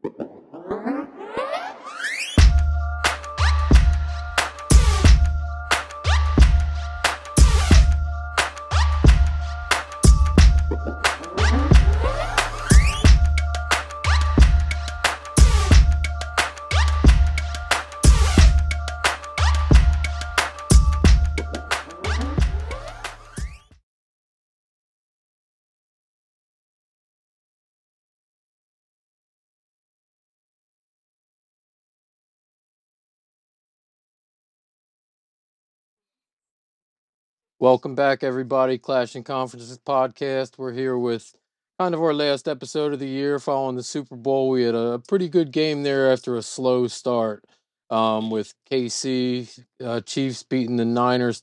Welcome back, everybody. Clashing Conferences podcast. We're here with kind of our last episode of the year following the Super Bowl. We had a pretty good game there after a slow start with KC Chiefs beating the Niners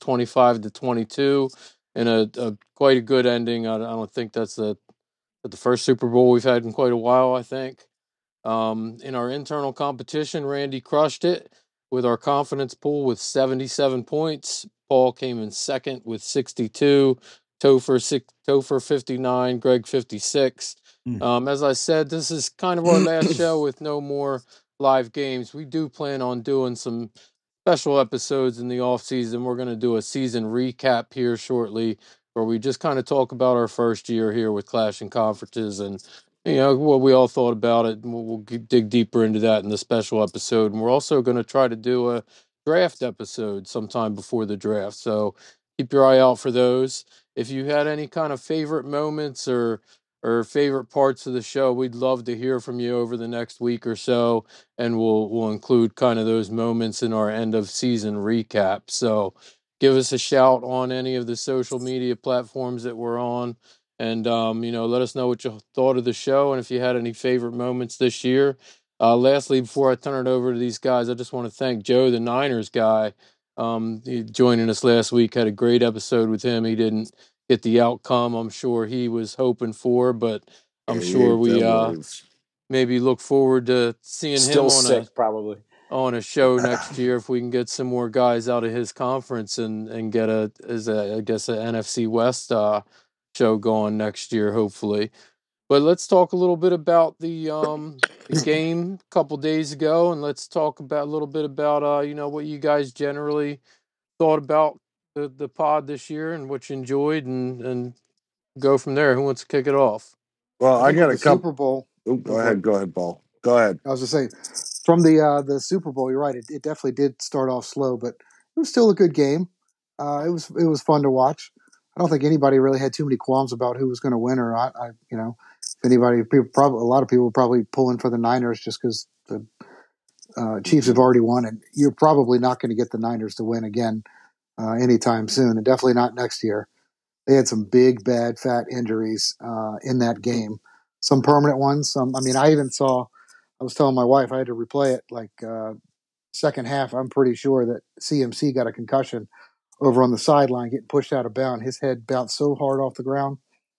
25-22 and a quite a good ending. I don't think that's the first Super Bowl we've had in quite a while, I think. In our internal competition, Randy crushed it with our confidence pool with 77 points. Paul came in second with 62. Topher 59, Greg 56. As I said, this is kind of our last show with no more live games. We do plan on doing some special episodes in the off season. We're going to do a season recap here shortly, where we just kind of talk about our first year here with Clashing Conferences and what we all thought about it. And we'll dig deeper into that in the special episode. And we're also going to try to do a draft episode sometime before the draft. So keep your eye out for those. If you had any kind of favorite moments or favorite parts of the show, we'd love to hear from you over the next week or so, and we'll include kind of those moments in our end of season recap. So give us a shout on any of the social media platforms that we're on, and let us know what you thought of the show and if you had any favorite moments this year. Lastly, before I turn it over to these guys, I just want to thank Joe, the Niners guy. He joining us last week, had a great episode with him. He didn't get the outcome I'm sure he was hoping for, but I'm sure we maybe look forward to seeing Still him sick, probably on a show next year if we can get some more guys out of his conference and get a NFC West show going next year, hopefully. But let's talk a little bit about the game a couple days ago, and let's talk about a little bit about what you guys generally thought about the pod this year and what you enjoyed, and go from there. Who wants to kick it off? Well, I got a couple. Super Bowl. Go ahead, Paul. Go ahead. I was just saying, from the Super Bowl, you're right. It definitely did start off slow, but it was still a good game. It was fun to watch. I don't think anybody really had too many qualms about who was going to win or not. If anybody, a lot of people were probably pulling for the Niners just because the Chiefs have already won, and you're probably not going to get the Niners to win again anytime soon, and definitely not next year. They had some big, bad, fat injuries in that game. Some permanent ones. I was telling my wife I had to replay it second half. I'm pretty sure that CMC got a concussion over on the sideline, getting pushed out of bounds. His head bounced so hard off the ground.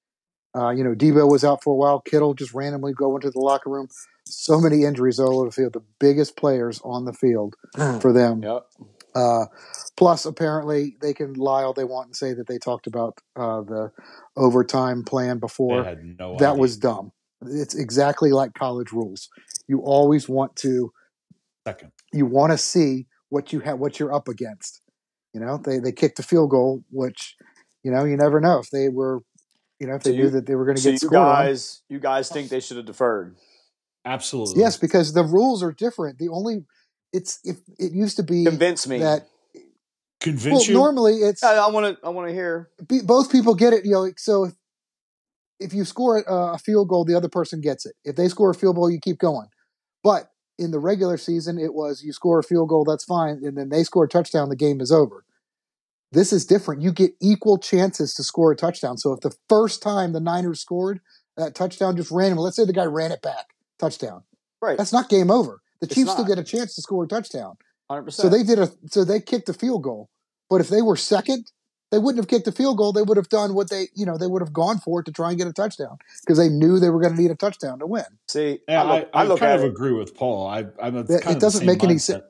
Debo was out for a while. Kittle just randomly go into the locker room. So many injuries all over the field. The biggest players on the field for them. Yep. Plus, apparently, they can lie all they want and say that they talked about the overtime plan before. They had no that idea. was dumb. It's exactly like college rules. You always want to. You want to see what you're up against. They kicked a field goal, which you never know if they were. If they knew that they were going to get scored on. You guys think they should have deferred? Absolutely. Yes, because the rules are different. If it used to be Convince me that. Convince you? Normally it's. I want to hear. Both people get it. So if you score a field goal, the other person gets it. If they score a field goal, you keep going. But in the regular season, it was you score a field goal, that's fine, and then they score a touchdown, the game is over. This is different. You get equal chances to score a touchdown. So if the first time the Niners scored that touchdown just randomly, let's say the guy ran it back, touchdown. Right. That's not game over. The Chiefs still get a chance to score a touchdown. 100%. So they kicked a field goal. But if they were second, they wouldn't have kicked a field goal. They would have done what they would have gone for it to try and get a touchdown because they knew they were going to need a touchdown to win. See, I kind of agree with Paul. It doesn't make any sense.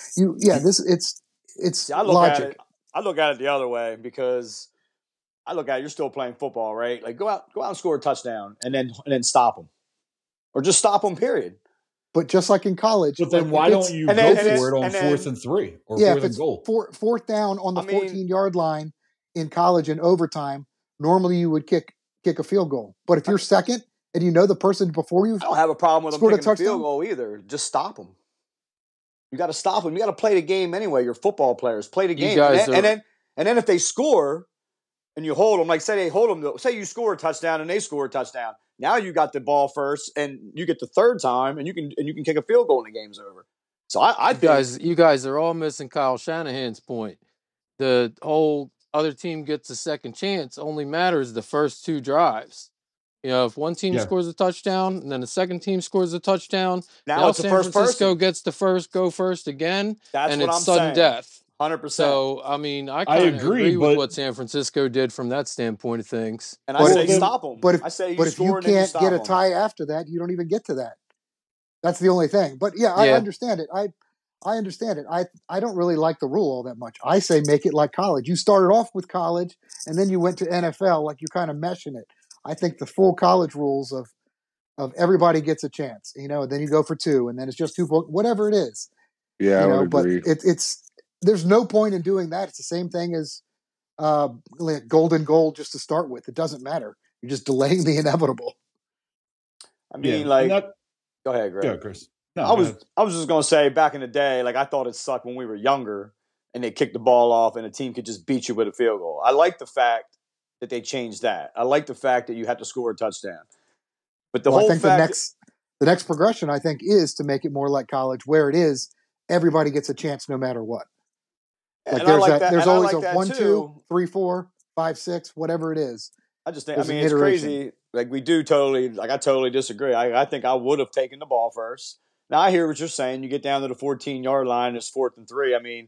It's logic. I look at it the other way because I look at it, you're still playing football, right? Like go out and score a touchdown and then stop them, or just stop them. Period. But just like in college, but then like why don't you go for it on 4th and 3 or yeah, 4th if and it's goal? Fourth down on the 14-yard line in college in overtime, normally you would kick a field goal. But if you're second and you know the person before you, I don't have a problem with them scored a kicking a field touchdown. goal either. Just stop them. You got to stop them. You got to play the game anyway. You're football players. Play the game. And then if they score and you hold them, like say they hold them, say you score a touchdown and they score a touchdown. Now you got the ball first and you get the third time and you can kick a field goal and the game's over. So I think you guys are all missing Kyle Shanahan's point. The whole other team gets a second chance only matters the first 2 drives. You know, if one team scores a touchdown and then the second team scores a touchdown, now it's San the first Francisco person. gets the go first again. That's and what it's I'm sudden saying. death. 100%. So, I mean, I kind of agree with what San Francisco did from that standpoint of things. And I say stop them. But if you can't get a tie after that, you don't even get to that. That's the only thing. But I understand it. I understand it. I don't really like the rule all that much. I say make it like college. You started off with college, and then you went to NFL, like you're kind of meshing it. I think the full college rules of everybody gets a chance, then you go for 2, and then it's just 2, whatever it is. Yeah, I would agree. But it's there's no point in doing that. It's the same thing as like golden goal just to start with. It doesn't matter. You're just delaying the inevitable. I mean, go ahead, Greg. Yeah, Chris. No, I was just gonna say back in the day, like I thought it sucked when we were younger and they kicked the ball off and a team could just beat you with a field goal. I like the fact that they changed that. I like the fact that you had to score a touchdown. But I think the next progression, I think, is to make it more like college, where it is everybody gets a chance no matter what. Like there's always a 1, 2, 3, 4, 5, 6, whatever it is. I just think it's crazy. Like I totally disagree. I think I would have taken the ball first. Now I hear what you're saying. You get down to the 14-yard line, it's 4th and 3. I mean,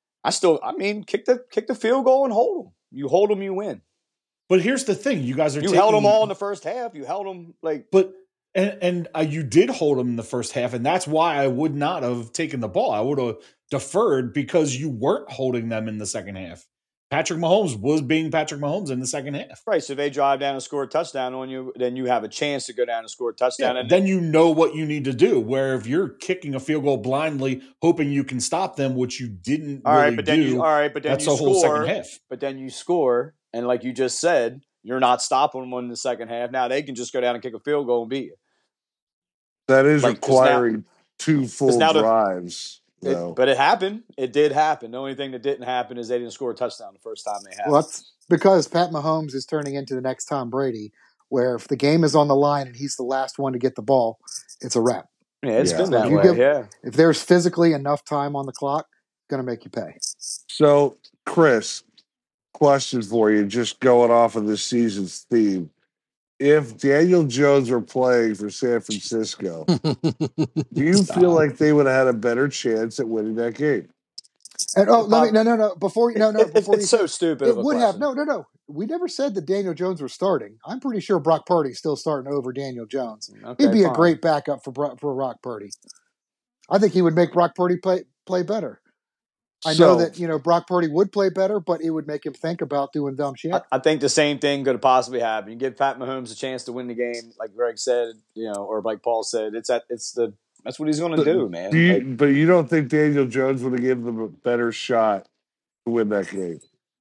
kick the field goal and hold them. You hold them, you win. But here's the thing: you guys held them all in the first half. You held them and you did hold them in the first half, and that's why I would not have taken the ball. I would have deferred because you weren't holding them in the second half. Patrick Mahomes was being Patrick Mahomes in the second half. Right. So if they drive down and score a touchdown on you, then you have a chance to go down and score a touchdown. Yeah, and then you know what you need to do. Where if you're kicking a field goal blindly, hoping you can stop them, which you didn't do. That's the whole second half. But then you score, and like you just said, you're not stopping them in the second half. Now they can just go down and kick a field goal and beat you. That is requiring 2 full drives. But it happened. It did happen. The only thing that didn't happen is they didn't score a touchdown the first time they had. Well, that's because Pat Mahomes is turning into the next Tom Brady, where if the game is on the line and he's the last one to get the ball, it's a wrap. Yeah, it's been that way. If there's physically enough time on the clock, it's going to make you pay. So, Chris, question for you, just going off of this season's theme. If Daniel Jones were playing for San Francisco, do you feel like they would have had a better chance at winning that game? And before it's so stupid. It would have no. We never said that Daniel Jones was starting. I'm pretty sure Brock Purdy's still starting over Daniel Jones. Okay, he'd be a great backup for Brock Purdy. I think he would make Brock Purdy play better. I know that Brock Purdy would play better, but it would make him think about doing dumb shit. I think the same thing could possibly happen. You give Pat Mahomes a chance to win the game, like Greg said, or like Paul said. That's what he's going to do, man. But you don't think Daniel Jones would have given them a better shot to win that game?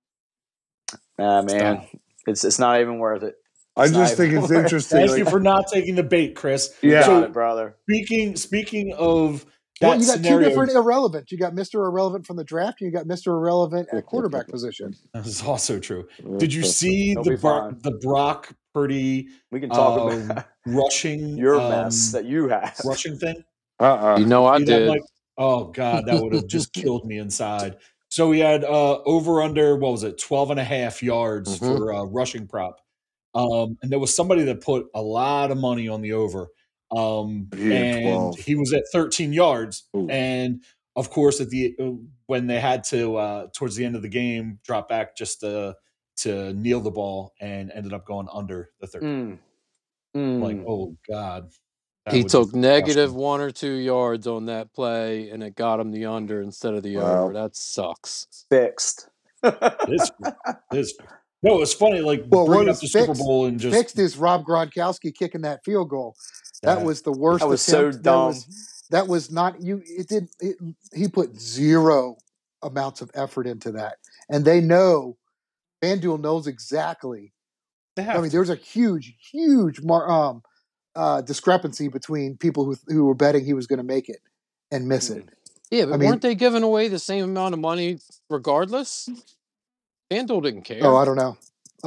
Nah, man, it's not even worth it. I just think it's interesting. Thank you for not taking the bait, Chris. Yeah, got it, brother. Speaking of. Well, you got two different irrelevant. You got Mr. Irrelevant from the draft, and you got Mr. Irrelevant at quarterback position. That is also true. Did you see the Brock Purdy? We can talk about rushing your mess that you have. Rushing thing. I did. Oh God, that would have just killed me inside. So we had over under 12.5 yards for rushing prop, and there was somebody that put a lot of money on the over. And he was at 13 yards. Ooh. And of course, when they had to towards the end of the game drop back just to kneel the ball and ended up going under the 13. Like, oh God. He took negative 1 or 2 yards on that play, and it got him the under instead of the over. That sucks. Fixed. It is. No, it's funny. Like, bringing up the Super Bowl and just fixed is Rob Gronkowski kicking that field goal. That was the worst. That was so dumb. that was not you. He put zero amounts of effort into that, and they know. FanDuel knows exactly. There's a huge discrepancy between people who were betting he was going to make it and miss it. Yeah, but weren't they giving away the same amount of money regardless? FanDuel didn't care. Oh, I don't know.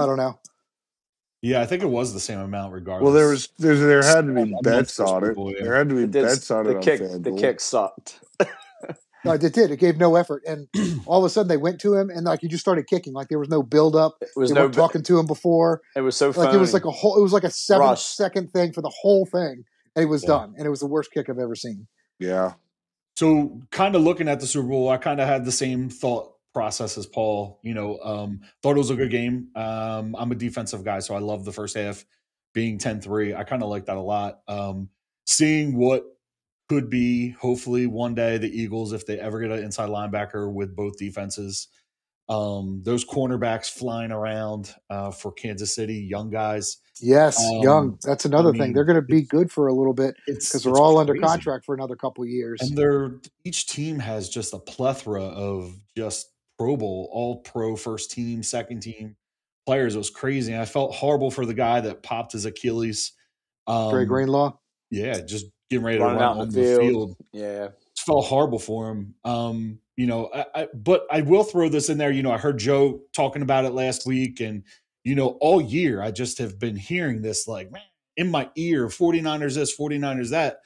Yeah, I think it was the same amount regardless. Well, there had to be bets on it. There had to be bets on it on FanDuel. The kick sucked. No, it did. It gave no effort, and all of a sudden they went to him, and like he just started kicking. Like there was no build up. They weren't talking to him before. It was so like phony. It was like a 7-second thing for the whole thing, and it was done. And it was the worst kick I've ever seen. Yeah. So, kind of looking at the Super Bowl, I kind of had the same thought process as Paul. Thought it was a good game. I'm a defensive guy, so I love the first half being 10-3. I kind of like that a lot. Seeing what could be, hopefully, one day the Eagles, if they ever get an inside linebacker with both defenses. Those cornerbacks flying around for Kansas City, young guys. Yes, young. That's another thing. They're going to be good for a little bit because they're all under contract for another couple of years. And each team has just a plethora of just Pro Bowl, all pro first team, second team players. It was crazy. And I felt horrible for the guy that popped his Achilles. Dre Greenlaw? Yeah, just getting ready to run out on the field. Yeah. It felt horrible for him. But I will throw this in there. I heard Joe talking about it last week, and all year I just have been hearing this like, man, in my ear, 49ers this, 49ers that.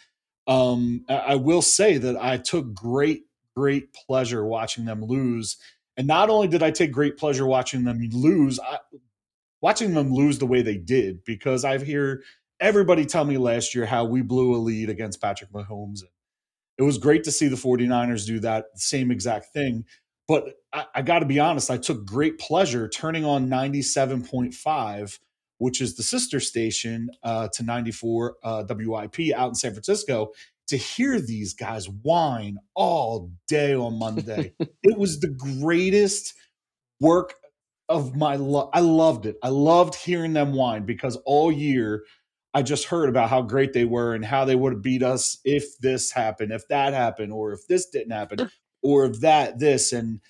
I will say that I took great pleasure watching them lose. And not only did I take great pleasure watching them lose, watching them lose the way they did, because I've heard everybody tell me last year how we blew a lead against Patrick Mahomes. It was great to see the 49ers do that same exact thing. But I got to be honest, I took great pleasure turning on 97.5, which is the sister station to 94 WIP out in San Francisco, to hear these guys whine all day on Monday. It was the greatest work of my life. I loved it. I loved hearing them whine, because all year I just heard about how great they were and how they would have beat us if this happened, if that happened, or if this didn't happen, or if this. And,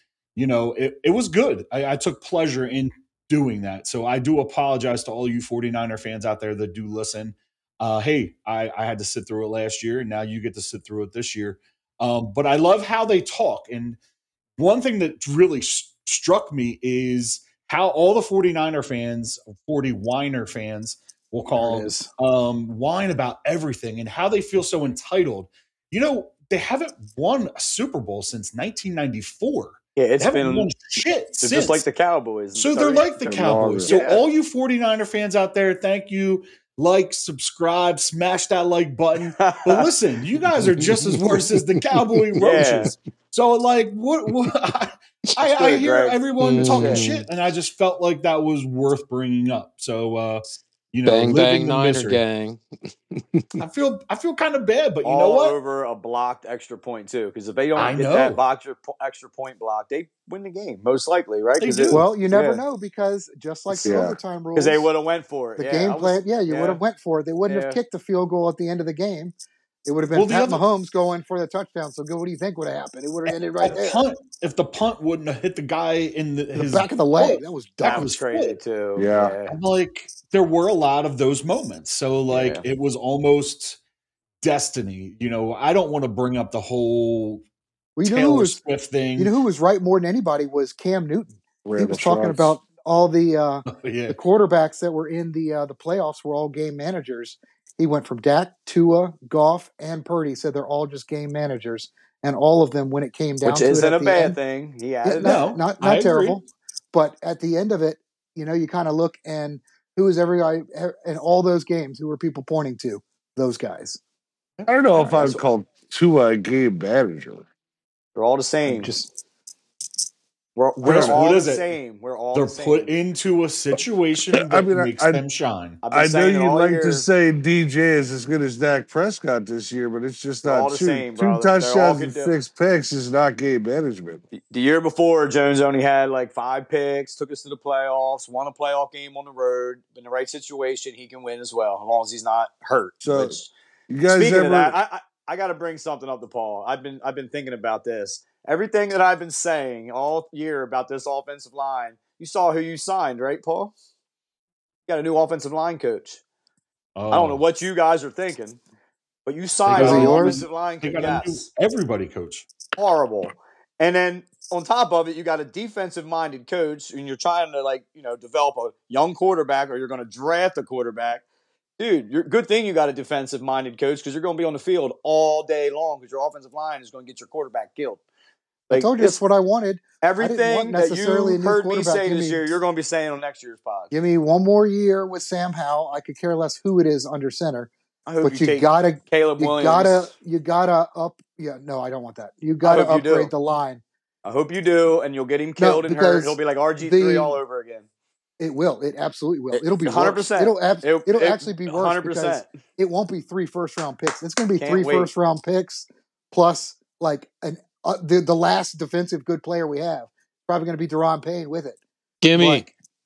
it was good. I took pleasure in doing that. So I do apologize to all you 49er fans out there that do listen. Hey, I had to sit through it last year, and now you get to sit through it this year. But I love how they talk. And one thing that really struck me is how all the 49er fans, 40 whiner fans, we'll call them, whine about everything and how they feel so entitled. They haven't won a Super Bowl since 1994. Yeah, it's been won shit since. Just like the Cowboys. So they're like the Cowboys. So all you 49er fans out there, thank you. Like, subscribe, smash that like button. But listen, you guys are just as worse as the Cowboy roaches. So, like, what I hear everyone talking shit, and I just felt like that was worth bringing up. So, bang bang Niner gang. I feel kind of bad, but you all know what? Over a blocked extra point too, because if they don't get that extra point block, they win the game most likely, right? Well, you never know, because just like the overtime rules, because they would have went for it. The game plan, you would have went for it. They wouldn't have kicked the field goal at the end of the game. It would have been Pat Mahomes going for the touchdown. So, what do you think would have happened? It would have ended right there. If the punt wouldn't have hit the guy in his back of the leg, that was dumb. That was crazy too. Yeah. I'm like, there were a lot of those moments. So, like, it was almost destiny. I don't want to bring up the whole Taylor Swift thing. You know who was right more than anybody was Cam Newton. He was talking about all the the quarterbacks that were in the playoffs were all game managers. He went from Dak, Tua, Goff, and Purdy. Said they're all just game managers, and all of them, when it came down to it, which isn't a bad thing. He added not terrible, but at the end of it, you kind of look, and who is every guy in all those games? Who were people pointing to? Those guys. I don't know if I would call Tua a game manager. They're all the same. We're all the same. We're all the same. They're put into a situation that makes them shine. I know you'd like to say DJ is as good as Dak Prescott this year, but it's just not true. 2 touchdowns and 6 picks is not game management. The year before, Jones only had like 5 picks, took us to the playoffs, won a playoff game on the road. In the right situation, he can win as well, as long as he's not hurt. So, you guys speaking of that, I got to bring something up to Paul. I've been thinking about this. Everything that I've been saying all year about this offensive line. You saw who you signed, right, Paul? You got a new offensive line coach. I don't know what you guys are thinking, but you signed an offensive line coach. Yes, everybody coach. Horrible. And then on top of it, you got a defensive-minded coach, and you're trying to develop a young quarterback, or you're going to draft a quarterback. Dude, good thing you got a defensive-minded coach, because you're going to be on the field all day long, because your offensive line is going to get your quarterback killed. I told you that's what I wanted. Everything that you heard me say this year, you're going to be saying on next year's pod. Give me one more year with Sam Howell. I could care less who it is under center. I hope but you gotta Caleb Williams. You gotta up. Yeah, no, I don't want that. You gotta upgrade the line. I hope you do, and you'll get him killed and hurt. He'll be like RG3 all over again. It will. It absolutely will. It'll be 100%. It'll actually be worse 100%. Because it won't be 3 first-round picks. It's going to be 3 first-round picks plus like the last defensive good player we have. Probably going to be Daron Payne with it. Gimme.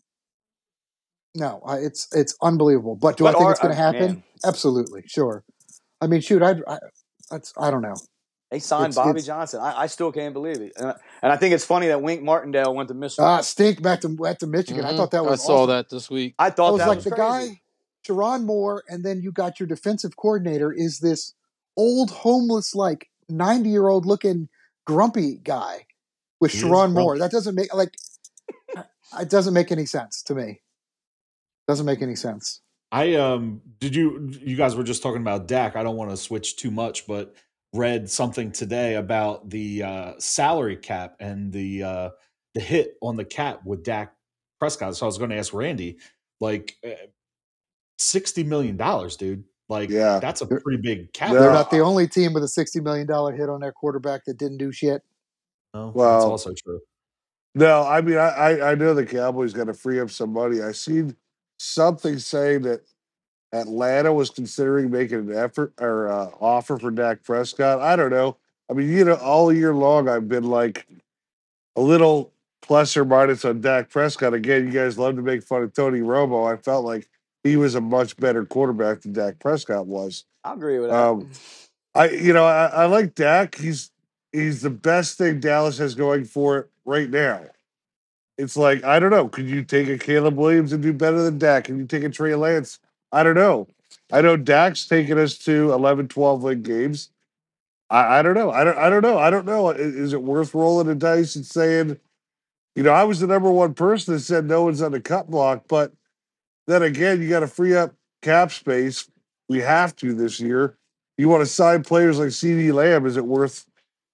No, it's unbelievable. But do I think it's going to happen? Man. Absolutely, sure. I mean, shoot, I don't know. They signed Bobby Johnson. I still can't believe it. And I think it's funny that Wink Martindale went to Michigan. Stink back to Michigan. Mm-hmm. I thought that was I saw that this week. I thought that was was the crazy. Guy, Sharon Moore, and then you got your defensive coordinator is this old, homeless, like 90-year-old looking grumpy guy with Sharon Moore. That doesn't make it doesn't make any sense to me. Doesn't make any sense. You guys were just talking about Dak. I don't want to switch too much, but read something today about the salary cap and the hit on the cap with Dak Prescott. So I was going to ask Randy, like $60 million, dude. Like, that's a pretty big cap. They're not the only team with a $60 million hit on their quarterback that didn't do shit. Oh, well, that's also true. No, I mean, I know the Cowboys got to free up some money. I seen something saying that Atlanta was considering making an effort or offer for Dak Prescott. I don't know. I mean, all year long I've been like a little plus or minus on Dak Prescott. Again, you guys love to make fun of Tony Romo. I felt like he was a much better quarterback than Dak Prescott was. I agree with that. I like Dak. He's the best thing Dallas has going for it right now. It's like, I don't know. Could you take a Caleb Williams and do better than Dak? Can you take a Trey Lance? I don't know. I know Dak's taken us to 11, 12 win games. I don't know. I don't know. I don't know. Is it worth rolling the dice and saying, I was the number one person that said no one's on the cut block, but then again, you got to free up cap space. We have to this year. You want to sign players like CeeDee Lamb. Is it worth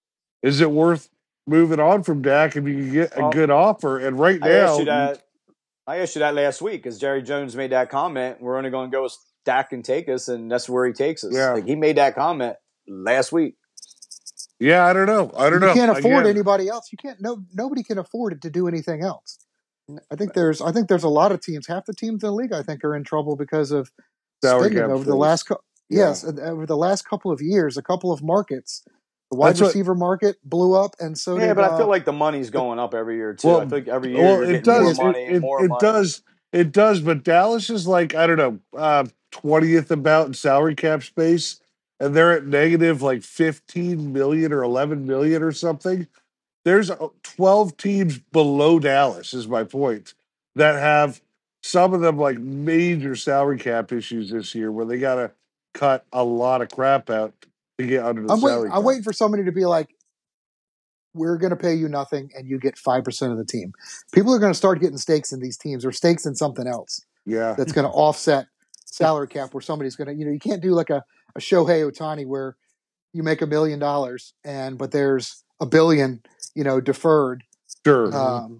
moving on from Dak if you can get a good offer? And right now, I asked you that last week because Jerry Jones made that comment. We're only going to go with Dak and take us, and that's where he takes us. Yeah. Like, he made that comment last week. Yeah, I don't know. You can't afford anybody else. You can't. Nobody can afford it to do anything else. I think there's a lot of teams. Half the teams in the league, I think, are in trouble because of spending over the last. Over the last couple of years, a couple of markets. The wide receiver market blew up, and so did, but I feel like the money's going up every year too. I think every year you're getting more money, more money. It does, but Dallas is like, I don't know, 20th about in salary cap space, and they're at negative like 15 million or 11 million or something. There's 12 teams below Dallas, is my point, that have some of them like major salary cap issues this year where they got to cut a lot of crap out to get under the salary cap. I'm waiting for somebody to be like, we're going to pay you nothing and you get 5% of the team. People are going to start getting stakes in these teams or stakes in something else. Yeah. That's going to offset salary cap where somebody's going to, you can't do like a Shohei Ohtani where you make $1 million but there's $1 billion, deferred. Sure.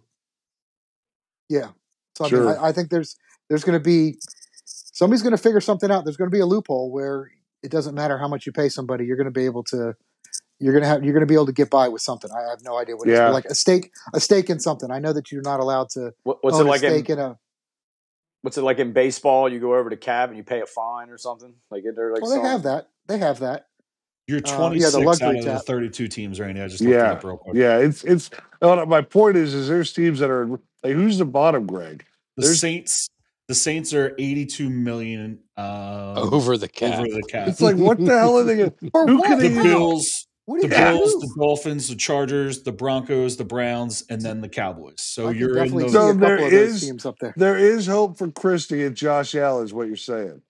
Yeah. So I mean, I think there's going to be, somebody's going to figure something out. There's going to be a loophole where it doesn't matter how much you pay somebody. You're going to be able to, you're going to be able to get by with something. I have no idea what it is. But like a stake in something. I know that you're not allowed to. What's it like What's it like in baseball? You go over to CAB and you pay a fine or something. Like they're like. Well, they have that. They have that. You're 26 out of the 32 teams right now. I just looked it up real quick. Yeah, my point is there's teams that are like, who's the bottom, Greg? The Saints. The Saints are $82 million over the cap. It's like, what the hell are they going to? Who can the Bills? What the Bills, the Dolphins, the Chargers, the Broncos, the Browns, and then the Cowboys. So you're definitely in see a couple of those teams up there. There is hope for Chris to get Josh Allen, is what you're saying.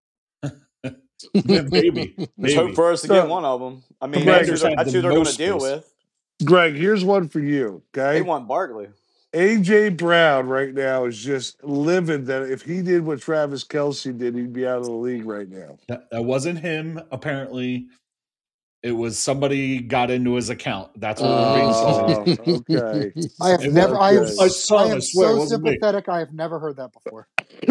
Maybe. There's hope for us to get one of them. I mean, that's who they're going to deal with. Greg, here's one for you. Okay, they want Barkley. AJ Brown right now is just livid that if he did what Travis Kelce did, he'd be out of the league right now. That wasn't him. Apparently, it was somebody got into his account. That's what we're being told. Okay. I have never. I am so sympathetic. I have never heard that before.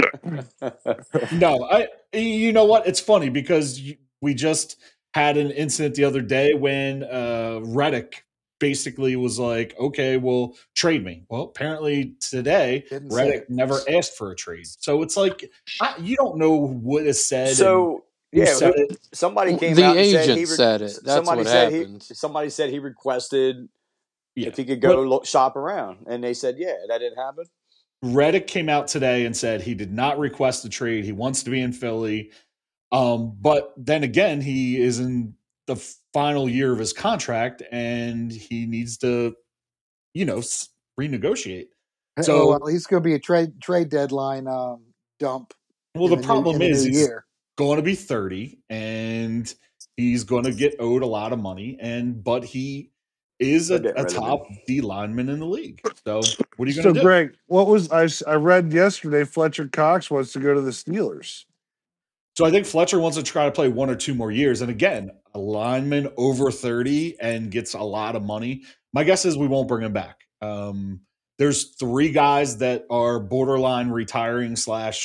No, you know what? It's funny because we just had an incident the other day when Reddick basically was like, okay, well, trade me. Well, apparently today, Reddick never asked for a trade. So it's like, you don't know what is said. So, somebody came out and said he said it. That's what happened. Somebody said he requested if he could go shop around. And they said, that didn't happen. Reddick came out today and said he did not request a trade. He wants to be in Philly. But then again, he is in the final year of his contract and he needs to, renegotiate. So he's going to be a trade deadline dump. Well, the problem is he's going to be 30 and he's going to get owed a lot of money. But he is a top D lineman in the league. So what are you going to do? So, Greg, I read yesterday Fletcher Cox wants to go to the Steelers. So I think Fletcher wants to try to play 1 or 2 more years. And again, a lineman over 30 and gets a lot of money. My guess is we won't bring him back. There's 3 guys that are borderline retiring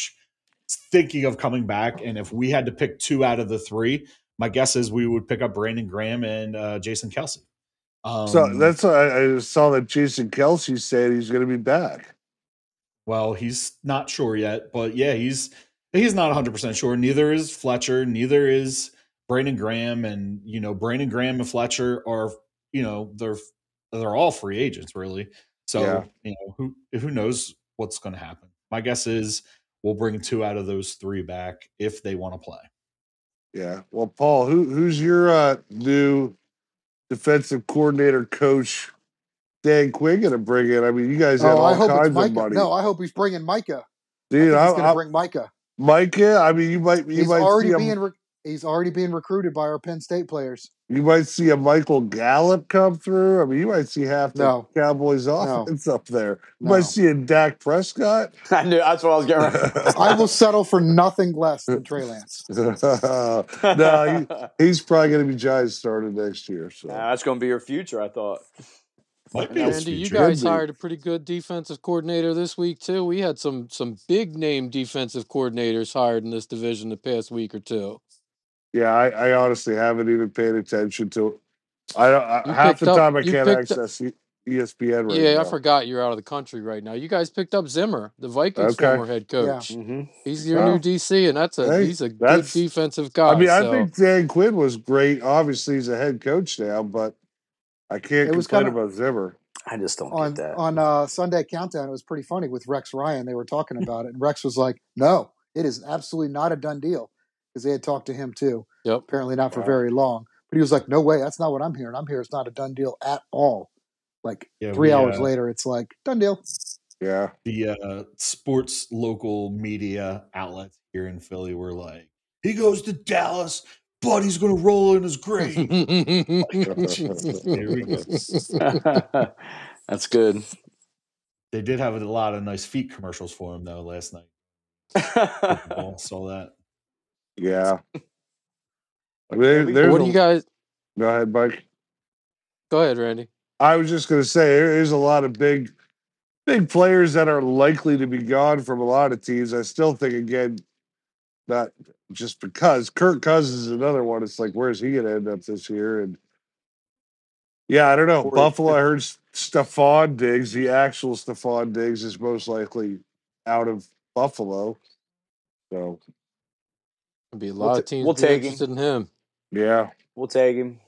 / thinking of coming back. And if we had to pick 2 out of the 3, my guess is we would pick up Brandon Graham and Jason Kelce. So that's I saw that Jason Kelce said he's going to be back. Well, he's not sure yet, but yeah, he's not 100% sure. Neither is Fletcher. Neither is Brandon Graham. And Brandon Graham and Fletcher are they're all free agents really. So who knows what's going to happen? My guess is we'll bring 2 out of those 3 back if they want to play. Yeah. Well, Paul, who's your new defensive coordinator coach Dan Quinn going to bring in? I mean, you guys have all kinds of money. No, I hope he's bringing Micah. Dude, he's going to bring Micah. Micah, I mean, he's already being recruited by our Penn State players. You might see a Michael Gallup come through. I mean, you might see half the Cowboys offense up there. You might see a Dak Prescott. I knew that's what I was getting. I will settle for nothing less than Trey Lance. No, he's probably going to be Giants starter next year. So that's going to be your future, I thought. Andy, you guys hired a pretty good defensive coordinator this week too. We had some big name defensive coordinators hired in this division the past week or 2. Yeah, I honestly haven't even paid attention to it. Half the time I can't access ESPN right now. Yeah, I forgot you're out of the country right now. You guys picked up Zimmer, the Vikings former head coach. Yeah. Mm-hmm. He's your new DC, and he's a good defensive guy. I mean, I think Dan Quinn was great. Obviously, he's a head coach now, but I can't complain about Zimmer. I just don't get that. On Sunday Countdown, it was pretty funny with Rex Ryan. They were talking about it, and Rex was like, no, it is absolutely not a done deal. Because they had talked to him too. Yep. Apparently not for very long. But he was like, no way, that's not what I'm hearing. I'm hearing it's not a done deal at all. Like 3 hours later, it's like, done deal. Yeah. The sports local media outlets here in Philly were like, he goes to Dallas, but he's going to roll in his grave. Here we go. That's good. They did have a lot of nice feet commercials for him, though, last night. Saw that. Yeah. I mean, what do you guys? Go ahead, Mike. Go ahead, Randy. I was just going to say there's a lot of big players that are likely to be gone from a lot of teams. I still think, again, not just because Kirk Cousins is another one. It's like, where's he going to end up this year? And yeah, I don't know. Buffalo, I heard Stephon Diggs, the actual Stephon Diggs, is most likely out of Buffalo. So there'll be a lot of teams interested in him. Yeah. We'll take him.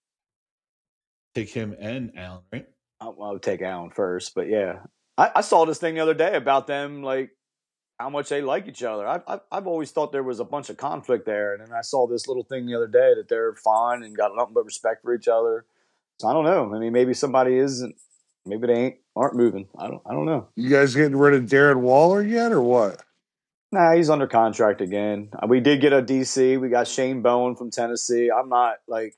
Take him and Allen, right? I would take Allen first, but yeah. I saw this thing the other day about them, like, how much they like each other. I've always thought there was a bunch of conflict there, and then I saw this little thing the other day that they're fine and got nothing but respect for each other. So I don't know. I mean, maybe somebody isn't. Maybe they aren't moving. I don't know. You guys getting rid of Darren Waller yet, or what? Nah, he's under contract again. We did get a DC. We got Shane Bowen from Tennessee. I'm not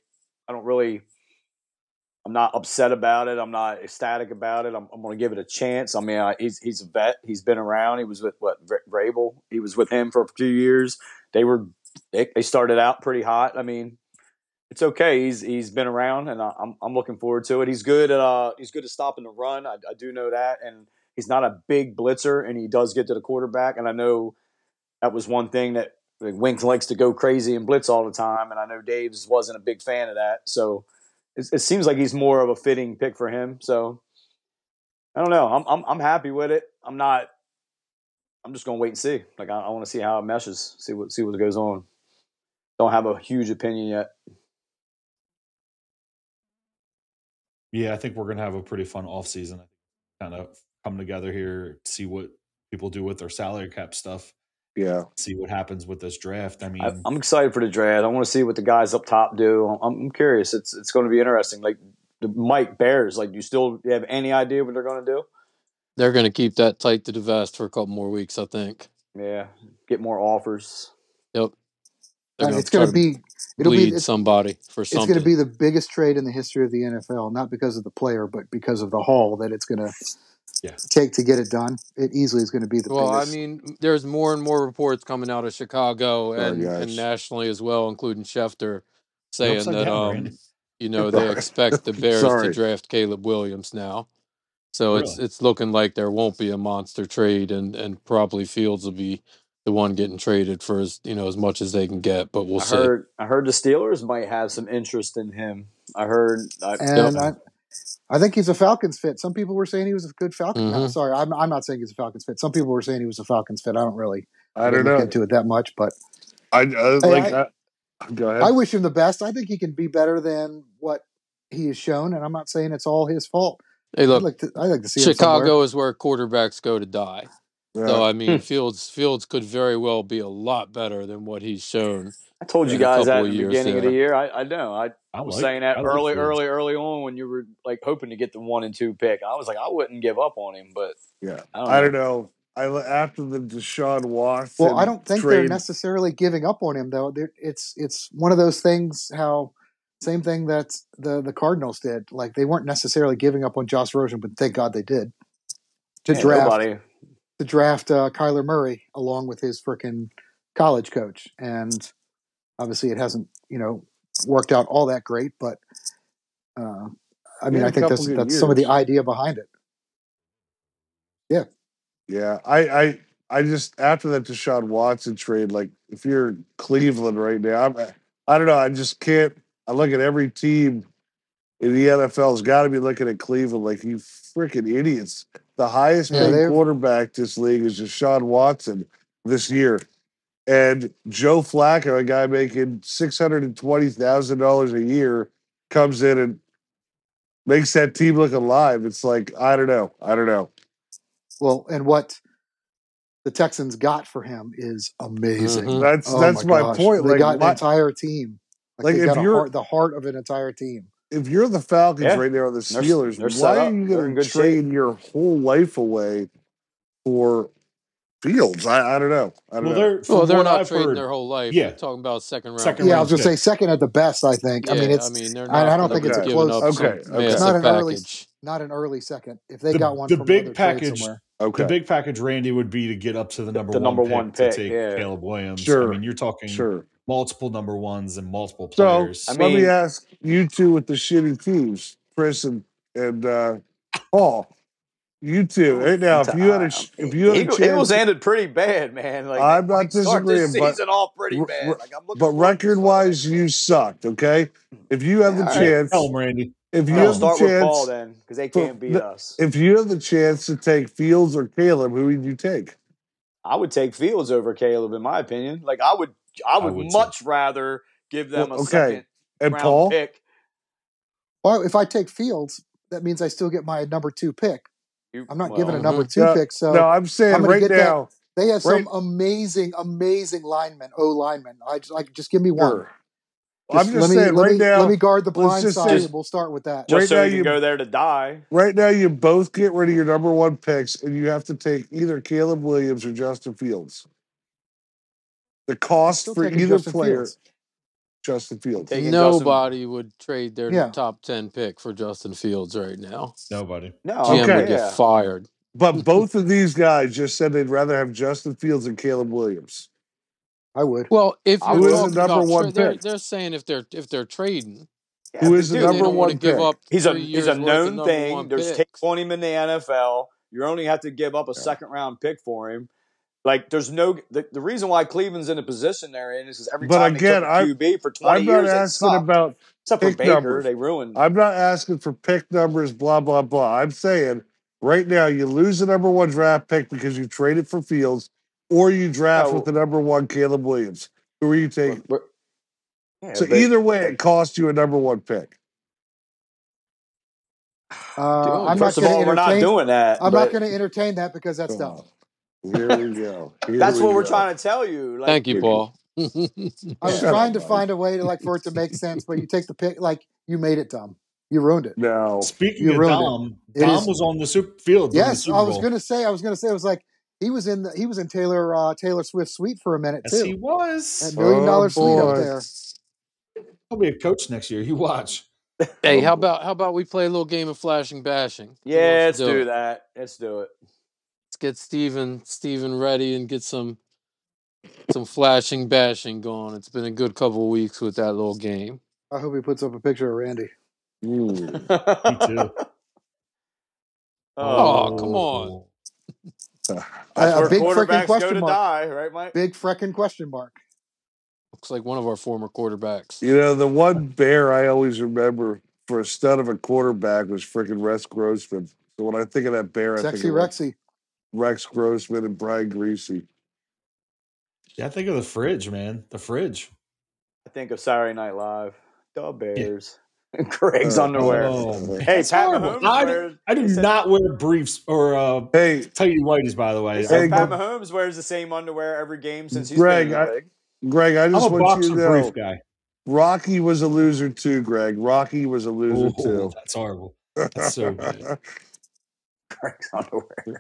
upset about it. I'm not ecstatic about it. I'm going to give it a chance. I mean, he's a vet. He's been around. He was with Vrabel. He was with him for a few years. They started out pretty hot. I mean, it's okay. He's been around, and I'm looking forward to it. He's good at stopping the run. I do know that, and he's not a big blitzer, and he does get to the quarterback. And I know that was one thing that Wink likes to go crazy and blitz all the time, and I know Dave's wasn't a big fan of that. So it seems like he's more of a fitting pick for him. So I don't know. I'm happy with it. I'm just going to wait and see. Like I want to see how it meshes. See what goes on. Don't have a huge opinion yet. Yeah, I think we're going to have a pretty fun offseason. Kind of come together here, see what people do with their salary cap stuff. Yeah. See what happens with this draft. I mean, I'm excited for the draft. I want to see what the guys up top do. I'm curious. It's going to be interesting. Like the Mike Bears, like, do you still have any idea what they're going to do? They're going to keep that tight to the vest for a couple more weeks, I think. Yeah, get more offers. Yep. It's going to be somebody for something. It's going to be the biggest trade in the history of the NFL, not because of the player, but because of the haul that it's going to take to get it done. It easily is going to be the biggest. Well, I mean, there's more and more reports coming out of Chicago and nationally as well, including Schefter, saying that they expect the Bears to draft Caleb Williams now. So it's looking like there won't be a monster trade, and probably Fields will be the one getting traded for as much as they can get. But we'll see. I heard the Steelers might have some interest in him. I think he's a Falcons fit. Some people were saying he was a good Falcons. Mm-hmm. No, sorry, I'm not saying he's a Falcons fit. Some people were saying he was a Falcons fit. I don't know. Look into it that much, but go ahead. I wish him the best. I think he can be better than what he has shown, and I'm not saying it's all his fault. Hey, look, I'd like to see Chicago is where quarterbacks go to die. Yeah. So I mean, Fields could very well be a lot better than what he's shown. I told you guys that at the beginning of the year. I know. I was saying that early on when you were like hoping to get the 1 and 2 pick. I was like, I wouldn't give up on him, but I don't know. After the Deshaun Watson, I don't think they're necessarily giving up on him though. It's one of those things. Same thing that the Cardinals did. Like they weren't necessarily giving up on Josh Rosen, but thank God they did to draft Kyler Murray along with his freaking college coach. And obviously it hasn't, worked out all that great, but I mean, I think that's some of the idea behind it. Yeah. Yeah. I just, after that Deshaun Watson trade, like if you're Cleveland right now, I don't know. I just can't. I look at every team in the NFL has got to be looking at Cleveland like, you freaking idiots. The highest paid quarterback this league is Deshaun Watson this year. And Joe Flacco, a guy making $620,000 a year, comes in and makes that team look alive. It's like, I don't know. Well, and what the Texans got for him is amazing. Mm-hmm. That's my point. They got an entire team. Like if you're the heart of an entire team. If you're the Falcons right now, the Steelers, why are you going to trade your whole life away for Fields? I don't know. They're not trading their whole life. Yeah, they're talking about second round. I was going to say second at the best. I think. Yeah, they're not. I don't think it's a close. It's not an early second. If they got one, the big package somewhere. Okay. The big package, Randy, would be to get up to the number one pick to take Caleb Williams. Sure. I mean, you're talking multiple number ones and multiple players. So let me ask you two with the shitty teams, Chris and Paul. You two right now. If you had a chance, Eagles ended pretty bad, man. Like I'm not disagreeing, season off pretty bad. But record-wise, you sucked. Okay, if you have the chance, tell them, Randy. If you have the chance, with Paul then, because they can't beat us. If you have the chance to take Fields or Caleb, who would you take? I would take Fields over Caleb, in my opinion. Like I would much rather give them a second round pick. Well, if I take Fields, that means I still get my number 2 pick. I'm not giving a number 2 pick. So no, I'm saying right now, They have some amazing linemen. Linemen. Just give me one. Sure. I'm just saying, right now, let me guard the blind side. We'll start with that. Just so you can go there to die. Right now, you both get rid of your number one picks, and you have to take either Caleb Williams or Justin Fields. The cost for either player, Justin Fields. Nobody would trade their top 10 pick for Justin Fields right now. Nobody. No. GM would get fired. But both of these guys just said they'd rather have Justin Fields than Caleb Williams. I would. Well, if who is the number one pick? They're saying if they're trading. Yeah, who is the number one pick? He's a known thing. There's tape on him in the NFL. You only have to give up a second round pick for him. Like, there's the reason why Cleveland's in the position they're in is because every time they took a QB for 20 years, I'm not asking about except for Baker, numbers. They ruined. I'm not asking for pick numbers, blah, blah, blah. I'm saying right now you lose the number one draft pick because you traded for Fields, or you draft with the number one Caleb Williams. Who are you taking? Either way, it costs you a number one pick. First of all, we're not doing that. I'm not going to entertain that because that's dumb. Here we go. That's what we're trying to tell you. Like, thank you, Paul. I was trying to find a way to for it to make sense, but you take the pick, you made it dumb. You ruined it. No. Speaking of Dom was on the Super Field. Yes, I was going to say it was like he was in Taylor Swift's suite for a minute too. Yes, he was. That $1 million suite up there. He'll be a coach next year. You watch. Hey, how about we play a little game of flashing bashing? Yeah, let's do that. Let's do it. Let's get Steven ready and get some flashing bashing going. It's been a good couple of weeks with that little game. I hope he puts up a picture of Randy. Me too. Oh, come on. A big freaking question mark. Die, right, Mike? Big freaking question mark. Looks like one of our former quarterbacks. You know, the one Bear I always remember for a stud of a quarterback was freaking Rex Grossman. So when I think of that Bear, I think of Rexy. Rex Grossman and Brian Greasy. Yeah, I think of the fridge, man. The fridge. I think of Saturday Night Live. The Bears. Yeah. Greg's underwear. Hey, Pat Mahomes I do not wear briefs or tighty whities, by the way. Pat Mahomes wears the same underwear every game since he's been in the league. Greg, I just want you to know, brief guy. Rocky was a loser too, Greg. Rocky was a loser too. That's horrible. That's so bad. Greg's underwear.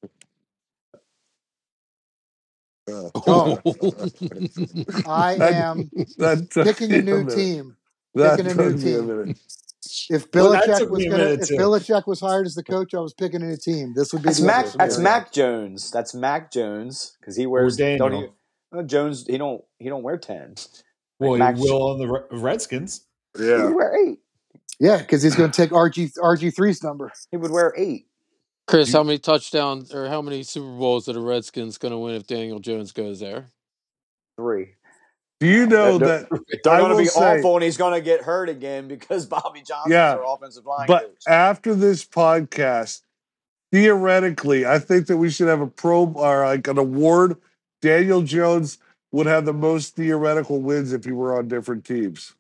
I am picking a new team. Picking a new team. If Belichick was hired as the coach, I was picking a new team. This would be that's Mac Jones. That's Mac Jones because he wears Jones. He don't wear 10. Well, he will on the Redskins. Yeah, he would wear 8. Yeah, because he's going to take RG3's number. He would wear 8. Chris, how many touchdowns or how many Super Bowls are the Redskins going to win if Daniel Jones goes there? 3. Do you know that they're going to be awful and he's going to get hurt again because Bobby Johnson's our offensive line coach? But after this podcast, theoretically, I think that we should have an award. Daniel Jones would have the most theoretical wins if he were on different teams.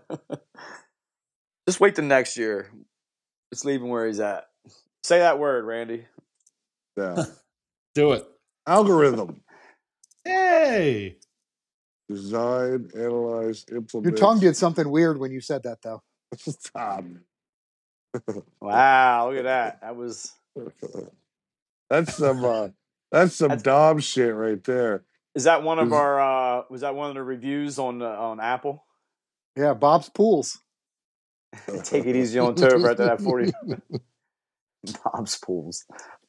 Just wait till next year. Just leave him where he's at. Say that word, Randy. Yeah. Do it. Algorithm. Hey. Design, analyze, implement. Your tongue did something weird when you said that, though. Wow, look at that. That was. That's some Dom shit right there. Is that one of our? Was that one of the reviews on Apple? Yeah, Bob's Pools. Take it easy on Tove right there at 40. Bob's Pools.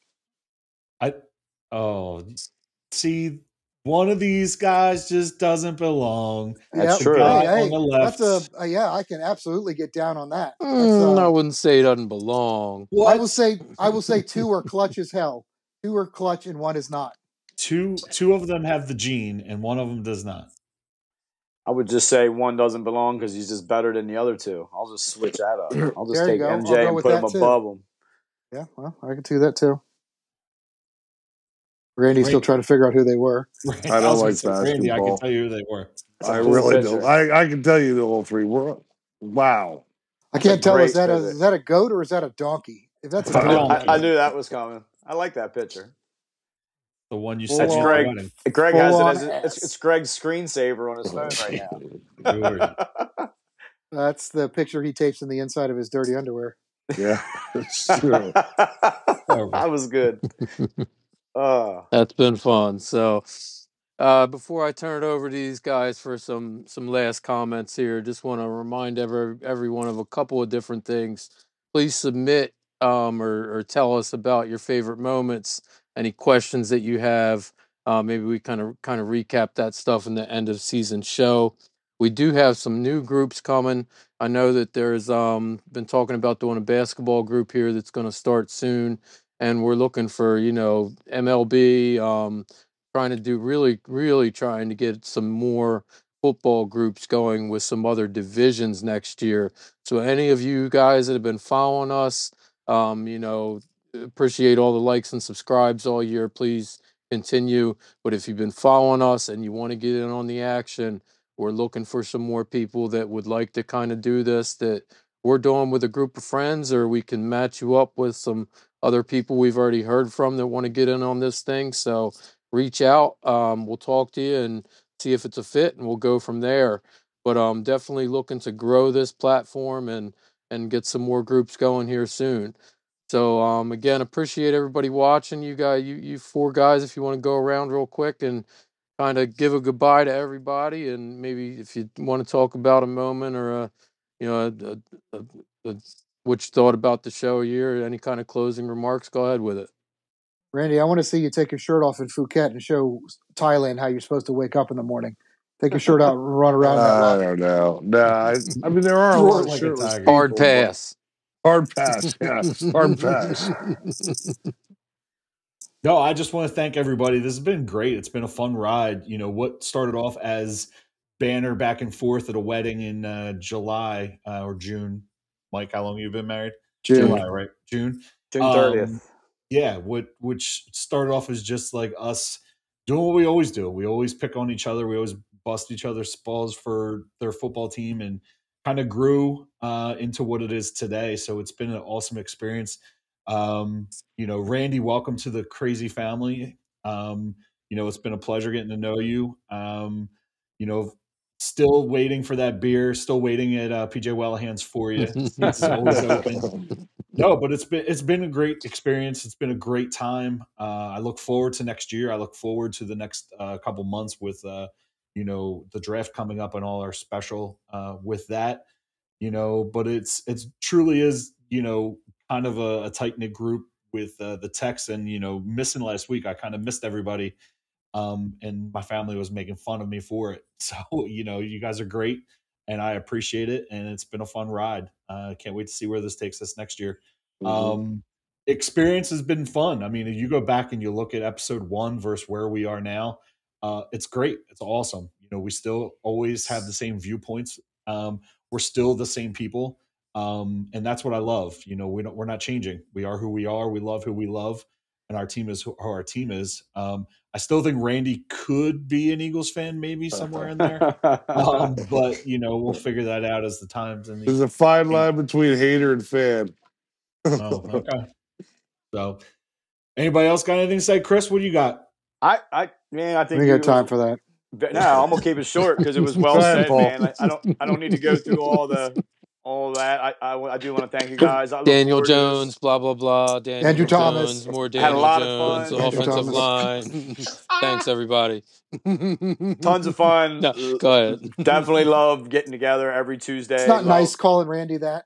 See, one of these guys just doesn't belong. That's true. Hey, that's I can absolutely get down on that. I wouldn't say it doesn't belong. I will say 2 are clutch as hell. 2 are clutch and 1 is not. Two of them have the gene and one of them does not. I would just say 1 doesn't belong because he's just better than the other 2. I'll just switch that up. I'll just take MJ and put him above him. Yeah, well, I can do that too. Randy's still trying to figure out who they were. I don't like basketball. Randy, I can tell you who they were. I really don't. I can tell you the whole 3. Wow. I can't tell. Is that a goat or is that a donkey? If that's a donkey, I knew that was coming. I like that picture. The one you said. That's Greg. Greg has it as it's Greg's screensaver on his phone right now. That's the picture he takes in the inside of his dirty underwear. Yeah, it's true. That was good. That's been fun. So, before I turn it over to these guys for some last comments here, just want to remind everyone of a couple of different things. Please submit or tell us about your favorite moments, any questions that you have. Maybe we kind of recap that stuff in the end of season show. We do have some new groups coming. I know that there's been talking about doing a basketball group here that's going to start soon, and we're looking for MLB. Trying to do really trying to get some more football groups going with some other divisions next year. So any of you guys that have been following us, appreciate all the likes and subscribes all year. Please continue. But if you've been following us and you want to get in on the action, we're looking for some more people that would like to kind of do this that we're doing with a group of friends, or we can match you up with some other people we've already heard from that want to get in on this thing. So reach out. We'll talk to you and see if it's a fit, and we'll go from there. But definitely looking to grow this platform and get some more groups going here soon. So again, appreciate everybody watching. You guys, you four guys, if you want to go around real quick and kind of give a goodbye to everybody, and maybe if you want to talk about a moment or what you thought about the show year, any kind of closing remarks, go ahead with it. Randy, I want to see you take your shirt off in Phuket and show Thailand how you're supposed to wake up in the morning. Take your shirt out and run around that lot. I don't know. No, I mean, there are a lot of shirtless people. Hard pass. Hard pass, yeah. Hard pass. No, I just want to thank everybody. This has been great. It's been a fun ride. What started off as banner back and forth at a wedding in July or June. Mike, how long have you been married? June. July, right? June 30th. Yeah, which started off as just like us doing what we always do. We always pick on each other. We always bust each other's balls for their football team, and kind of grew into what it is today. So it's been an awesome experience. Randy, welcome to the crazy family. It's been a pleasure getting to know you. Still waiting for that beer, still waiting at PJ Wellahan's for you. It's always open. No, but it's been a great experience. It's been a great time. I look forward to next year. I look forward to the next couple months with the draft coming up and all our special with that. But it's truly is kind of a tight knit group with the techs, and missing last week. I kind of missed everybody, and my family was making fun of me for it. So you guys are great, and I appreciate it, and it's been a fun ride. Can't wait to see where this takes us next year. Mm-hmm. Experience has been fun. I mean, if you go back and you look at episode 1 versus where we are now, it's great. It's awesome. We still always have the same viewpoints. We're still the same people. And that's what I love. We're not changing. We are who we are. We love who we love, and our team is who our team is. I still think Randy could be an Eagles fan, maybe somewhere in there. But we'll figure that out as the times. And there's a fine line between hater and fan. Oh, okay. So, anybody else got anything to say? Chris, what do you got? I think we got time for that. No, I'm gonna keep it short because it was well said, man. I don't need to go through all that. I do want to thank you guys. Daniel Jones, blah blah blah. Andrew Thomas, more Daniel Jones, offensive line. Thanks everybody. Tons of fun. No, go ahead. Definitely love getting together every Tuesday. It's not nice calling Randy that.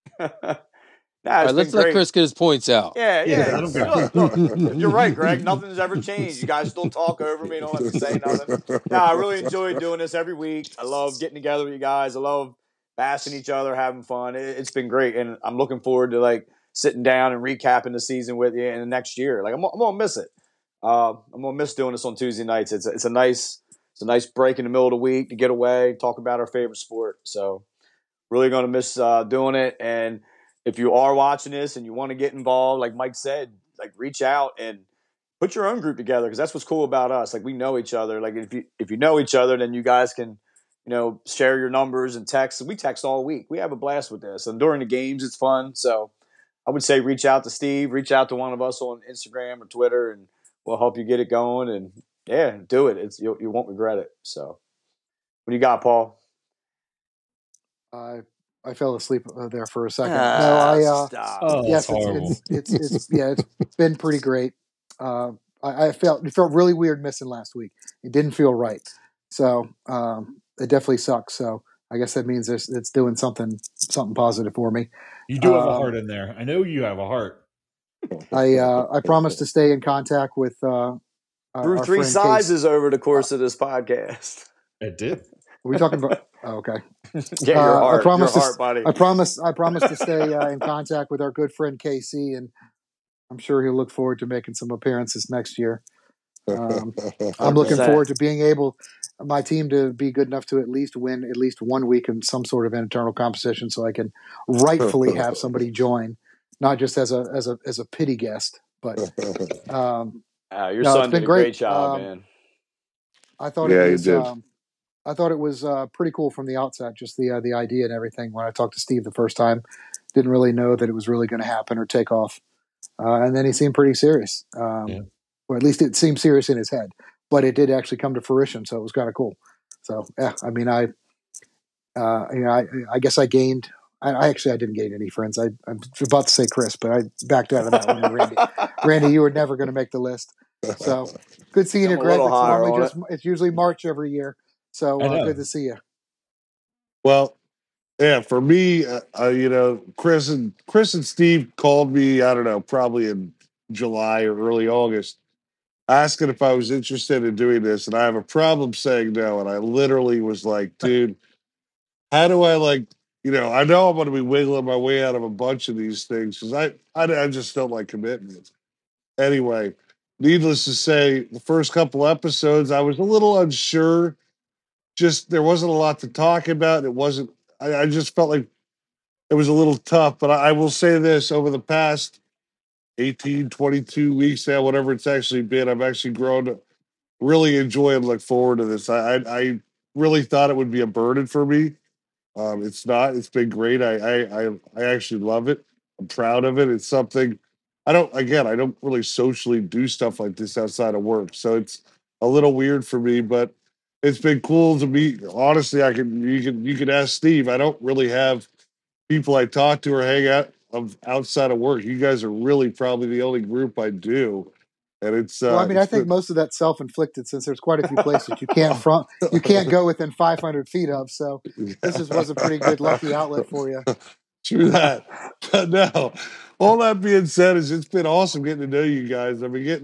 Nah, let's great. Let Chris get his points out. Yeah. Look, you're right, Greg. Nothing's ever changed. You guys still talk over me. Don't have to say nothing. I really enjoy doing this every week. I love getting together with you guys. I love basking each other, having fun. It's been great, and I'm looking forward to sitting down and recapping the season with you in the next year. I'm gonna miss it. I'm gonna miss doing this on Tuesday nights. It's a nice break in the middle of the week to get away, talk about our favorite sport. So really gonna miss doing it. And if you are watching this and you want to get involved, like Mike said, reach out and put your own group together, because that's what's cool about us. We know each other. If you know each other, then you guys can share your numbers and text. We text all week. We have a blast with this, and during the games, it's fun. So I would say reach out to Steve, reach out to one of us on Instagram or Twitter, and We'll help you get it going, and yeah, do it. You won't regret it. So, what do you got, Paul? I fell asleep there for a second. No, stop. Yes, it's been pretty great. It felt really weird missing last week. It didn't feel right, so it definitely sucks. So I guess that means it's doing something positive for me. You do have a heart in there. I know you have a heart. I promise to stay in contact with through three sizes over the course of this podcast. It did. Are we talking about? Oh, okay. Yeah, your heart, buddy. I promise to stay in contact with our good friend KC, and I'm sure he'll look forward to making some appearances next year. I'm looking forward to being able my team to be good enough to at least win at least 1 week in some sort of internal competition, so I can rightfully have somebody join, not just as a pity guest. But your son did a great job, man. I thought it was. I thought it was pretty cool from the outset, just the idea and everything. When I talked to Steve the first time, didn't really know that it was really going to happen or take off, and then he seemed pretty serious. Or at least it seemed serious in his head, but it did actually come to fruition, so it was kind of cool. So yeah, I mean, I guess I gained. I didn't gain any friends. I'm about to say Chris, but I backed out of that one. Randy, Randy, you were never going to make the list. So good seeing you, Greg. It's usually March every year. So good to see you. Well, yeah, for me, Chris and Steve called me, I don't know, probably in July or early August, asking if I was interested in doing this. And I have a problem saying no. And I literally was like, dude, how do I I know I'm going to be wiggling my way out of a bunch of these things because I just don't like commitment. Anyway, needless to say, the first couple episodes, I was a little unsure. Just there wasn't a lot to talk about. It wasn't. I just felt like it was a little tough. But I will say this: over the past 18, 22 weeks now, whatever it's actually been, I've actually grown to really enjoy and look forward to this. I really thought it would be a burden for me. It's not. It's been great. I actually love it. I'm proud of it. It's something I don't really socially do stuff like this outside of work, so it's a little weird for me, but it's been cool to meet. Honestly, you can ask Steve. I don't really have people I talk to or hang out of outside of work. You guys are really probably the only group I do. And it's well, I mean, I think most of that's self-inflicted since there's quite a few places you can't go within 500 feet of. So this was a pretty good lucky outlet for you. True that. But no, all that being said, it's been awesome getting to know you guys.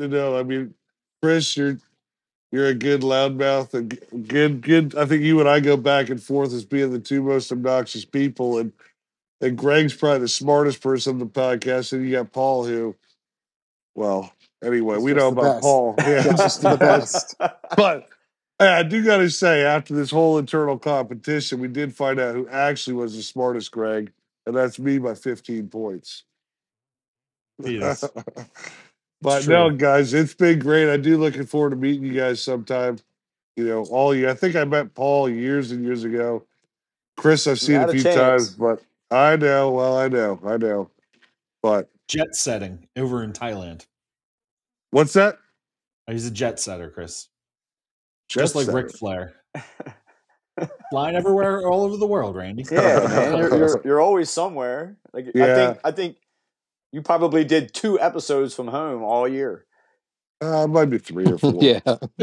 Chris, you're a good loudmouth and good. I think you and I go back and forth as being the two most obnoxious people, and Greg's probably the smartest person on the podcast. And you got Paul, who, well, anyway, we know about best. Paul. Yeah, just the best. But I do got to say, after this whole internal competition, we did find out who actually was the smartest, Greg, and that's me by 15 points. Yes. But no, guys, it's been great. I do looking forward to meeting you guys sometime. All you. I think I met Paul years and years ago. Chris, I've seen a few times, but I know. Well, I know. But jet setting over in Thailand. What's that? He's a jet setter, Chris. Just like Ric Flair. Flying everywhere, all over the world, Randy. Yeah, man. You're always somewhere. I think you probably did 2 episodes from home all year. Might be 3 or 4. Yeah.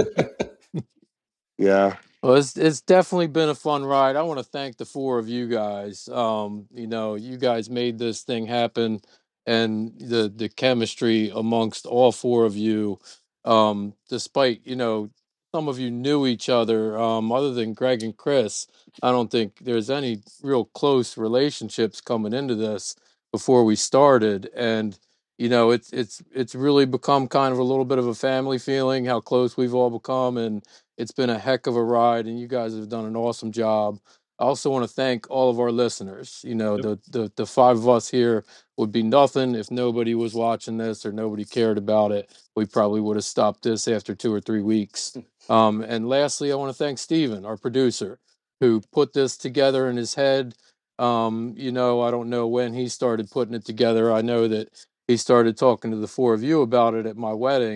Yeah. Well, it's definitely been a fun ride. I want to thank the 4 of you guys. You guys made this thing happen, and the chemistry amongst all 4 of you, despite some of you knew each other. Other than Greg and Chris, I don't think there's any real close relationships coming into this before we started, and it's really become kind of a little bit of a family feeling. How close we've all become, and it's been a heck of a ride, and you guys have done an awesome job. I also want to thank all of our listeners. The 5 of us here would be nothing if nobody was watching this or nobody cared about it. We probably would have stopped this after 2 or 3 weeks. And lastly, I want to thank Steven, our producer, who put this together in his head. I don't know when he started putting it together. I know that he started talking to the 4 of you about it at my wedding.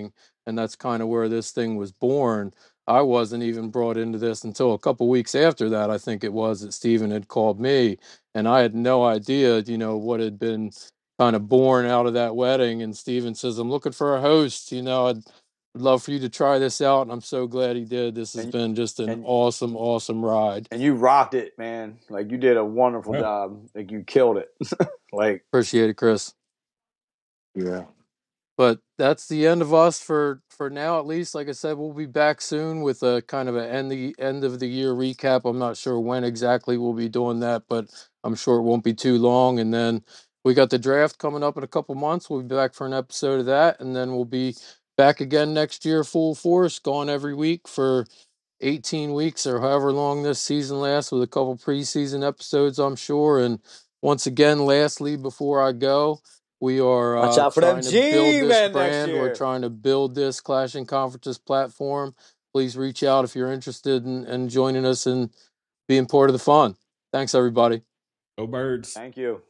and that's kind of where this thing was born. I wasn't even brought into this until a couple weeks after that. I think it was that Steven had called me, and I had no idea, what had been kind of born out of that wedding. And Steven says, "I'm looking for a host. I'd love for you to try this out." And I'm so glad he did. This has been just an awesome, awesome ride. And you rocked it, man. Like, you did a wonderful job. Like, you killed it. Like, appreciate it, Chris. Yeah. But that's the end of us for now, at least. Like I said, we'll be back soon with a kind of an end of the year recap. I'm not sure when exactly we'll be doing that, but I'm sure it won't be too long. And then we got the draft coming up in a couple months. We'll be back for an episode of that, and then we'll be back again next year, full force, going every week for 18 weeks or however long this season lasts, with a couple preseason episodes, I'm sure. And once again, lastly, before I go, we are trying to build this brand. We're trying to build this Clashing Conferences platform. Please reach out if you're interested in joining us and being part of the fun. Thanks, everybody. Go Birds. Thank you.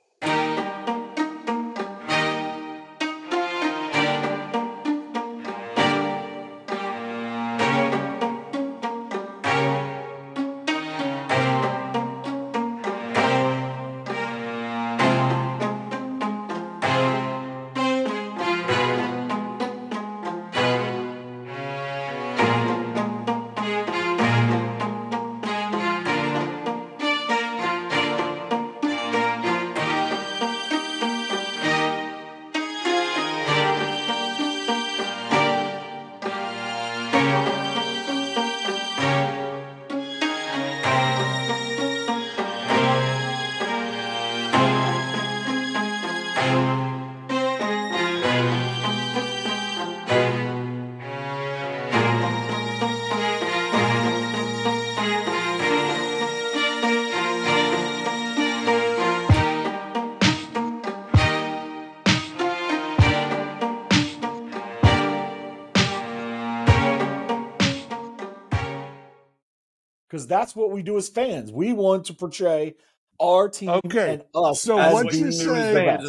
Because that's what we do as fans. We want to portray our team and us. So what you're saying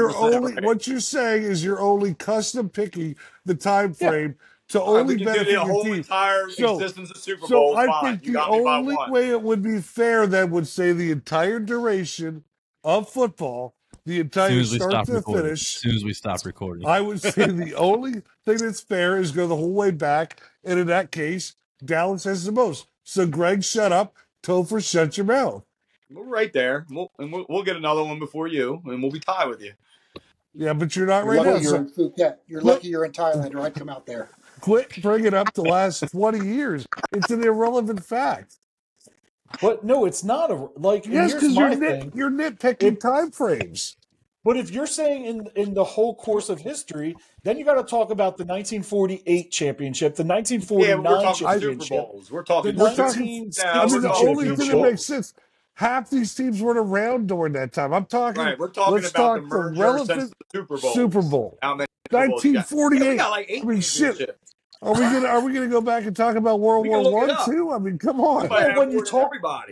is you're only custom picking the time frame to only benefit your whole team. Entire existence of Super Bowl. So I think the only way it would be fair then would say the entire duration of football, the entire start to finish. As soon as we stop recording, I would say the only thing that's fair is go the whole way back, and in that case, Dallas has the most. So Greg, shut up. Topher, shut your mouth. We're right there. We'll get another one before you, and we'll be tied with you. Yeah, but you're not right now. You're in Phuket. You're lucky you're in Thailand, right? Come out there. Quit bringing up the last 20 years. It's an irrelevant fact. But no, it's not yes, because you're nitpicking time frames. But if you're saying in the whole course of history, then you got to talk about the 1948 championship, the 1949 championship. Super Bowls. We're talking the only thing that makes sense. Half these teams weren't around during that time. I'm talking. Right, we're talking about the relevant Super Bowl. 1948. I mean, shit. Are we gonna go back and talk about World War I too? I mean, come on. When you talk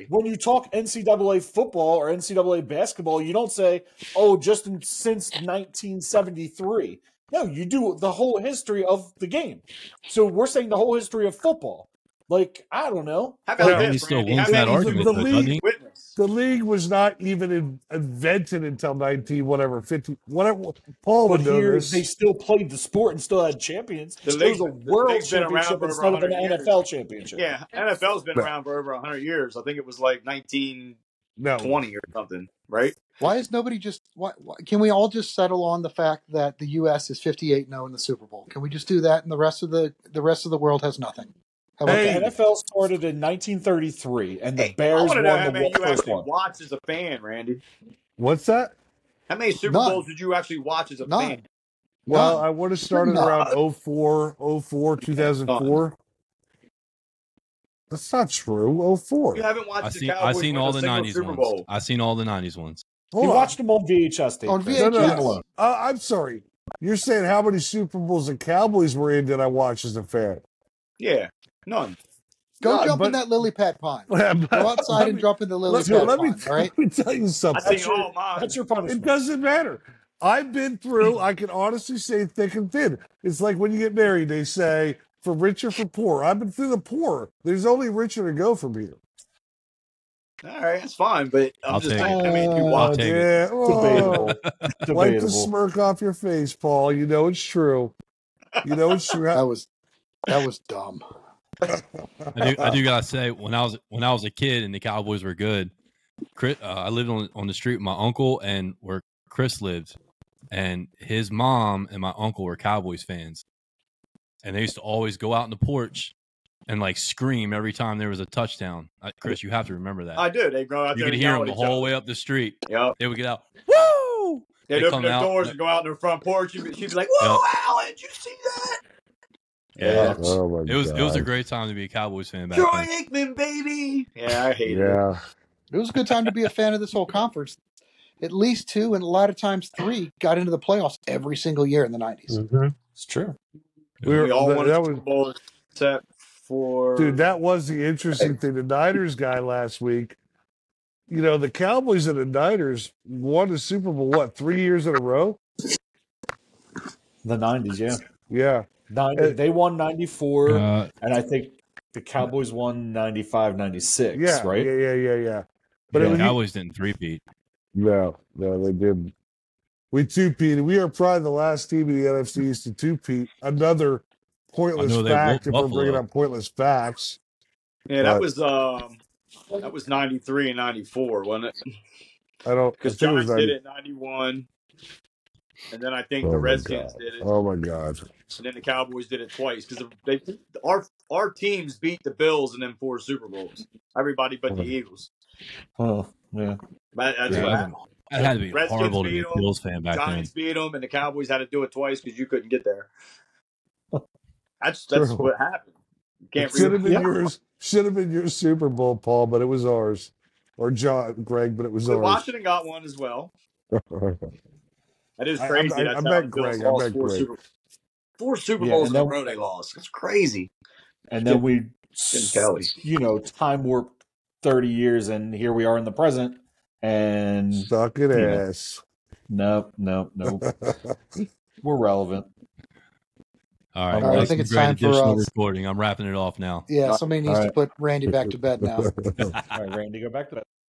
NCAA football or NCAA basketball, you don't say, "Oh, since 1973." No, you do the whole history of the game. So we're saying the whole history of football. Like, I don't know. How about this, still wins that argument. The league was not even invented until 50, whatever. Paul would know this. They still played the sport and still had champions. It was a world championship instead of an NFL championship. Yeah, NFL's been around for over 100 years. I think it was like 1920 or something, right? Why is nobody why can we all just settle on the fact that the U.S. is 58-0 in the Super Bowl? Can we just do that, and the rest of the world has nothing? The NFL started in 1933, and the Bears won the first one. Watch as a fan, Randy. What's that? How many Super Bowls did you actually watch as a fan? Well, I would have started around 04, 2004. That's not true. 04. You haven't watched the Cowboys. I've seen all the 90s ones. I've seen all the 90s ones. You watched them on VHS tape. On VHS. No. I'm sorry. You're saying how many Super Bowls the Cowboys were in did I watch as a fan? Yeah. None. Go jump in that lily pad pond. Go outside and jump in the lily pad pond. All right. Let me tell you something. That's your punishment. It doesn't matter. I've been through, I can honestly say, thick and thin. It's like when you get married, they say, for rich or for poor. I've been through the poor. There's only richer to go from here. All right, that's fine, but I'm just saying. I mean, you watch. Yeah, Debatable. Wipe the smirk off your face, Paul. You know it's true. You know it's true. That was dumb. I do gotta say, when I was a kid and the Cowboys were good, I lived on the street with my uncle and where Chris lived, and his mom and my uncle were Cowboys fans, and they used to always go out on the porch and like scream every time there was a touchdown. Chris, you have to remember that. I do. They go out there. You could hear them the whole way up the street. Yep. They would get out. Woo! They'd open their doors and go out in their front porch. She'd be like, "Whoa, Alan, did you see that?" Yeah. Oh it was a great time to be a Cowboys fan back Troy then. Aikman, baby. Yeah, I hate it. Yeah. It was a good time to be a fan of this whole conference. At least 2 and a lot of times 3 got into the playoffs every single year in the 90s. Mm-hmm. It's true. We all won a Super Bowl except for... Dude, that was the interesting thing. The Niners guy last week, you know, the Cowboys and the Niners won the Super Bowl, what, 3 years in a row? The 90s, yeah. Yeah. They won 94, and I think the Cowboys won 95, 96, right? Yeah. But the Cowboys didn't three-peat. No, they didn't. We two-peated. We are probably the last team in the NFC East to two-peat. Another pointless fact, if we're bringing up pointless facts. Yeah, that was 93 and 94, wasn't it? Because Giants did it in 91. And then I think the Redskins did it. Oh my God! And then the Cowboys did it twice because our teams beat the Bills in them 4 Super Bowls. Everybody but the Eagles. Oh yeah, that's what happened. That had to be horrible to be a Bills fan back then. Giants beat them, and the Cowboys had to do it twice because you couldn't get there. That's what happened. You can't should have been yours. Should have been your Super Bowl, Paul, but it was ours. Or Greg, but it was ours. Washington got one as well. That is crazy. I bet Greg. 4 Super Bowls in a row they lost. It's crazy. And then we, time warped 30 years, and here we are in the present. And suck it ass. Nope. We're relevant. All right. I think it's time for recording. I'm wrapping it off now. Yeah, somebody needs to put Randy back to bed now. All right, Randy, go back to bed.